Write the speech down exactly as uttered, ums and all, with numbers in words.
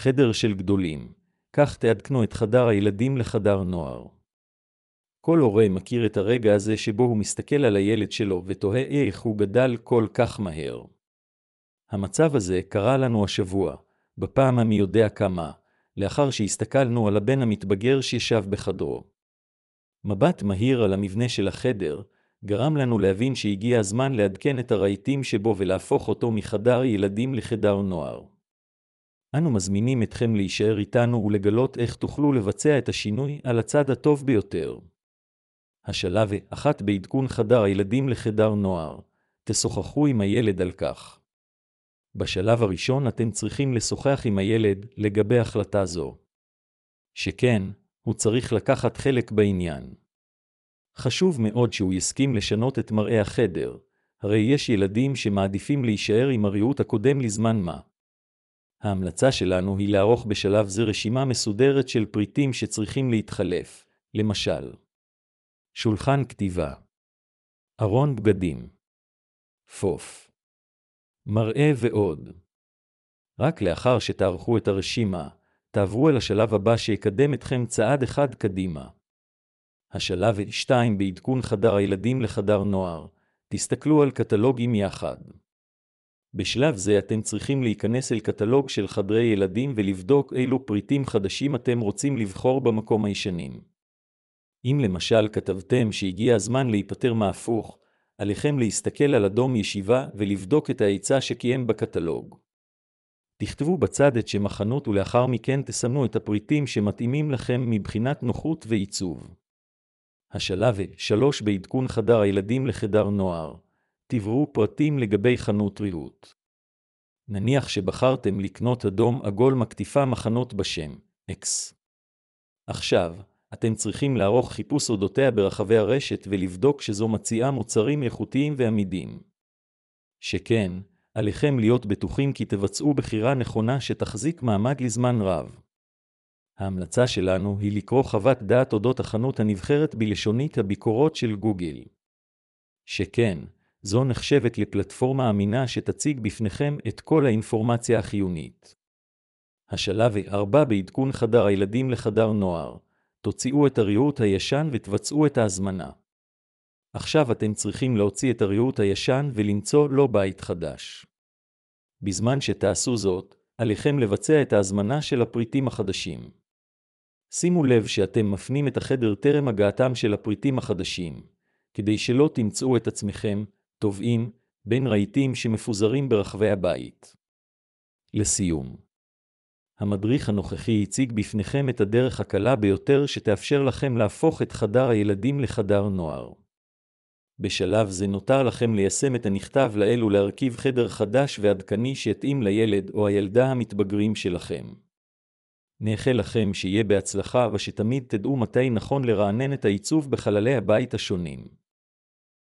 חדר של גדולים, כך תעדכנו את חדר הילדים לחדר נוער. כל הורה מכיר את הרגע הזה שבו הוא מסתכל על הילד שלו ותוהה איך הוא גדל כל כך מהר. המצב הזה קרה לנו השבוע, בפעם המי יודע כמה, לאחר שהסתכלנו על הבן המתבגר שישב בחדרו. מבט מהיר על המבנה של החדר, גרם לנו להבין שהגיע הזמן לעדכן את הרהיטים שבו ולהפוך אותו מחדר ילדים לחדר נוער. אנו מזמינים אתכם להישאר איתנו ולגלות איך תוכלו לבצע את השינוי על הצד הטוב ביותר. השלב אחת בעדכון חדר הילדים לחדר נוער, תשוחחו עם הילד על כך. בשלב הראשון אתם צריכים לשוחח עם הילד לגבי החלטה זו. שכן, הוא צריך לקחת חלק בעניין. חשוב מאוד שהוא יסכים לשנות את מראה החדר, הרי יש ילדים שמעדיפים להישאר עם הריהוט הקודם לזמן מה. ההמלצה שלנו היא לערוך בשלב זה רשימה מסודרת של פריטים שצריכים להתחלף, למשל שולחן כתיבה, ארון בגדים, פוף, מראה ועוד. רק לאחר שתערכו את הרשימה, תעברו אל השלב הבא שיקדם אתכם צעד אחד קדימה. השלב שתיים בעדכון חדר הילדים לחדר נוער, תסתכלו על קטלוגים יחד. בשלב זה אתם צריכים להיכנס אל קטלוג של חדרי ילדים ולבדוק אילו פריטים חדשים אתם רוצים לבחור במקום הישנים. אם למשל כתבתם שהגיע הזמן להיפטר מהפוך, עליכם להסתכל על אדום ישיבה ולבדוק את ההיצע שקיים בקטלוג. תכתבו בצד את שם החנות ולאחר מכן תסמנו את הפריטים שמתאימים לכם מבחינת נוחות ועיצוב. השלב שלוש בעדכון חדר הילדים לחדר נוער, תבראו פרטים לגבי חנות ריהוט. נניח שבחרתם לקנות אדום עגול מקטיפה מחנות בשם X. עכשיו, אתם צריכים לערוך חיפוש אודותיה ברחבי הרשת ולבדוק שזו מציעה מוצרים איכותיים ועמידים. שכן, עליכם להיות בטוחים כי תבצעו בחירה נכונה שתחזיק מעמד לזמן רב. ההמלצה שלנו היא לקרוא חוות דעת אודות החנות הנבחרת בלשונית הביקורות של גוגל. שכן, זו נחשבת לפלטפורמה אמינה שתציג בפניכם את כל האינפורמציה החיונית. השלב ארבע בעדכון חדר הילדים לחדר נוער, תוציאו את הריהוט הישן ותבצעו את ההזמנה. עכשיו אתם צריכים להוציא את הריהוט הישן ולמצוא לו בית חדש. בזמן שתעשו זאת, עליכם לבצע את ההזמנה של הפריטים החדשים. שימו לב שאתם מפנים את החדר טרם הגעתם של הפריטים החדשים, כדי שלא תמצאו את עצמכם טובעים בין רהיטים שמפוזרים ברחבי הבית. לסיום, המדריך הנוכחי הציג בפניכם את הדרך הקלה ביותר שתאפשר לכם להפוך את חדר הילדים לחדר נוער. בשלב זה נותר לכם ליישם את הנכתב לעיל ולהרכיב חדר חדש ועדכני שיתאים לילד או הילדה המתבגרים שלכם. נאחל לכם שיהיה בהצלחה ושתמיד תדעו מתי נכון לרענן את העיצוב בחללי הבית השונים.